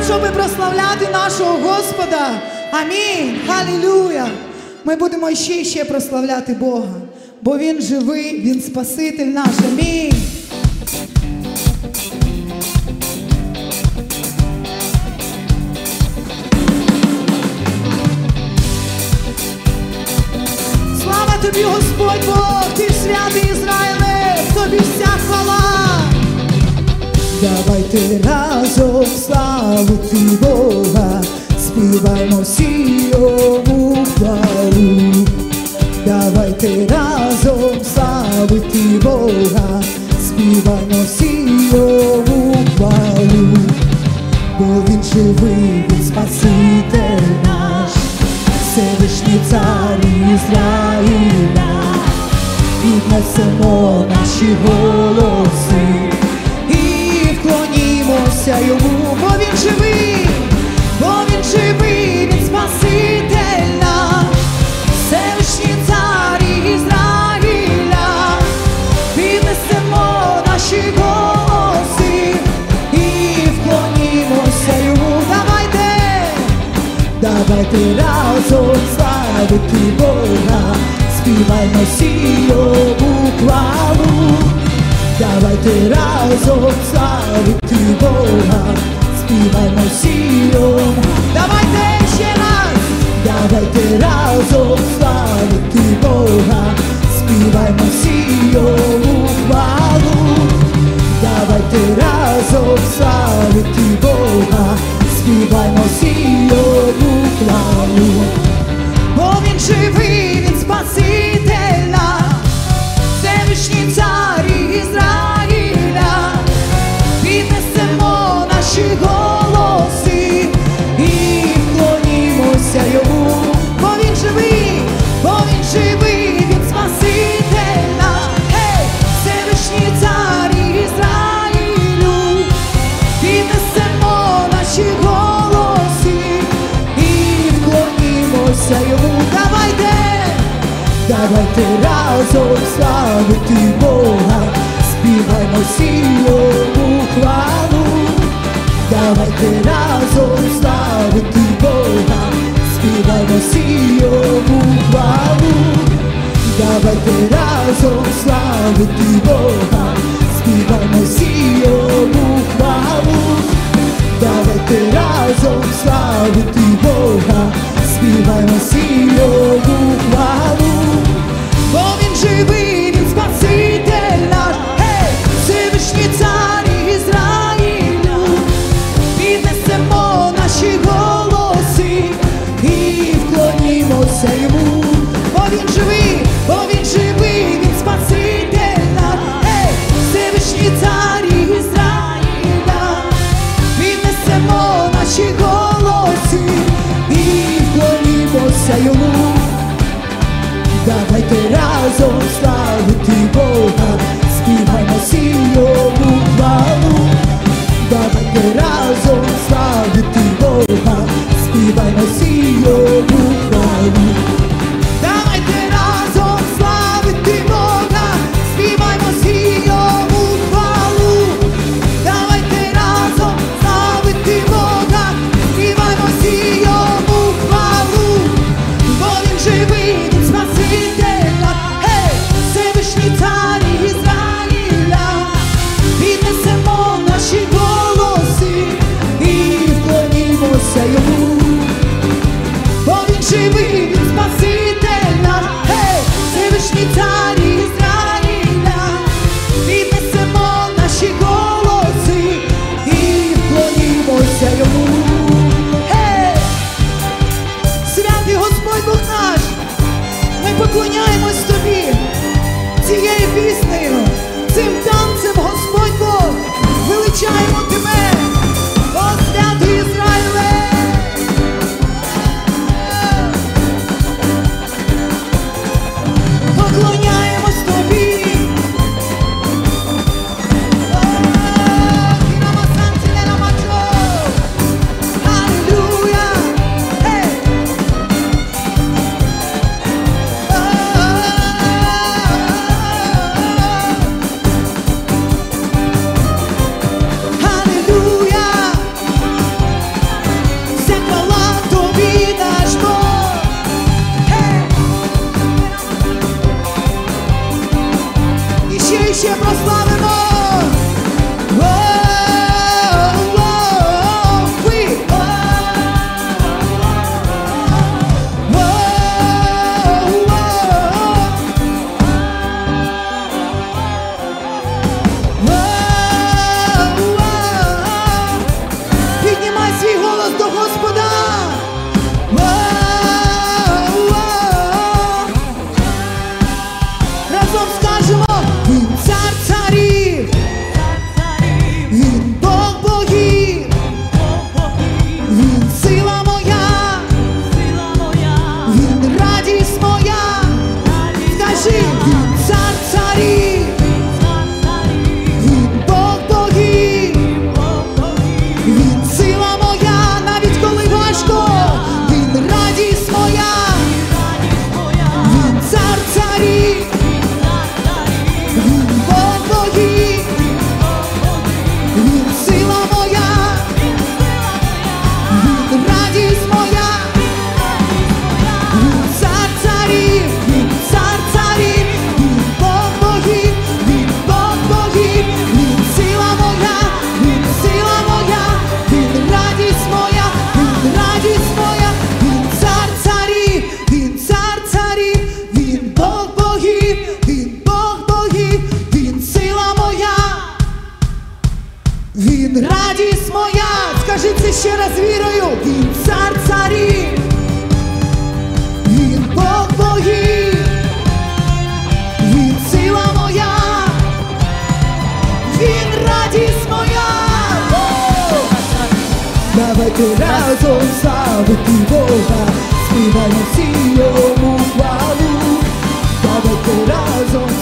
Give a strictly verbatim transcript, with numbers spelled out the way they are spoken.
щоб прославляти нашого Господа. Амінь. Халілюя. Ми будемо ще і ще прославляти Бога, бо Він живий, Він Спаситель наш. Амінь. Слава тобі, Господь Бог, ти святий Ізраїле, тобі вся хвала. Давайте разом славити Бога, співаймо всі йому хвалу. Давайте разом славити Бога, співаймо всі йому хвалу. Бо Він живий, Він Спаситель наш, Всевишній Цар Ізраїля. Піднесемо наші голоси і вклонімося йому, бо Він живий, бо Він живий, Він Спаситель наш, Всевишній Цар Ізраїля. Піднесемо наші голоси і вклонімося йому. Давайте, давайте разом славити Бога, співаймо всі йому хвалу. Давайте разом славити Бога, співаймо всі йому. Давайте ще раз. Давайте разом славити Бога, співаймо всі йому хвалу. Давайте разом славити Бога, співаймо всі йому хвалу. Бо Він живий, Він Спаситель наш, Всевишній Цар Ізраїля. Піднесемо наші голоси і вклонімося йому, бо Він живий, бо Він живий, Він Спаситель наш, hey! Всевишній Цар Ізраїлю. Піднесемо наші голоси і вклонімося йому. Давайте, давайте разом славити Бога, співаймо всі йому хвалу. Давайте разом славити Бога, співаймо всі йому хвалу. Давайте разом славити Бога, співаймо всі йому хвалу. Давайте разом славити Бога, співаймо всі йому хвалу. Бо Він живий, Він Спаситель наш, hey! Всевишній Цар Ізраїлю. Піднесемо наші голоси і вклонімося йому, бо Він живий, бо Він живий, Він Спаситель наш, hey! Всевишній Цар Ізраїля. Піднесемо наші голоси і вклонімося йому. Давайте разом славити Бога, співаймо всі йому хвалу. Давайте разом славити Бога, співаймо всі йому хвалу. Давайте разом славити Бога, співаймо всі йому хвалу. Давайте разом славити Бога, співаймо всі йому хвалу. Бо Він живий, Він Спаситель наш, hey! Всевишній Цар Ізраїля. славимо. Піднімай свій голос до Господа. Разом скажемо: Він цар царів, Він Бог богів, Він сила моя, Він радість моя. Скажи: Він цар царів, Він Бог богів, Він сила моя, навіть коли важко, Він радість моя, Він цар царів, Він Бог богів, Він сила моя, Він радість моя, Він цар царів, Він цар царів, Він Бог богів, Він Бог богів, Він сила моя, Він сила моя, Він радість моя, Він радість моя, Він цар царів, Він цар царів, Він Бог богів, Він Бог богів, Він сила моя, Він радість моя. Скажи це ще раз вірою: Він цар царів, Він Бог богів, Він сила моя, Він радість моя. Давайте разом славити Бога, співаємо всі йому хвалу. Давайте разом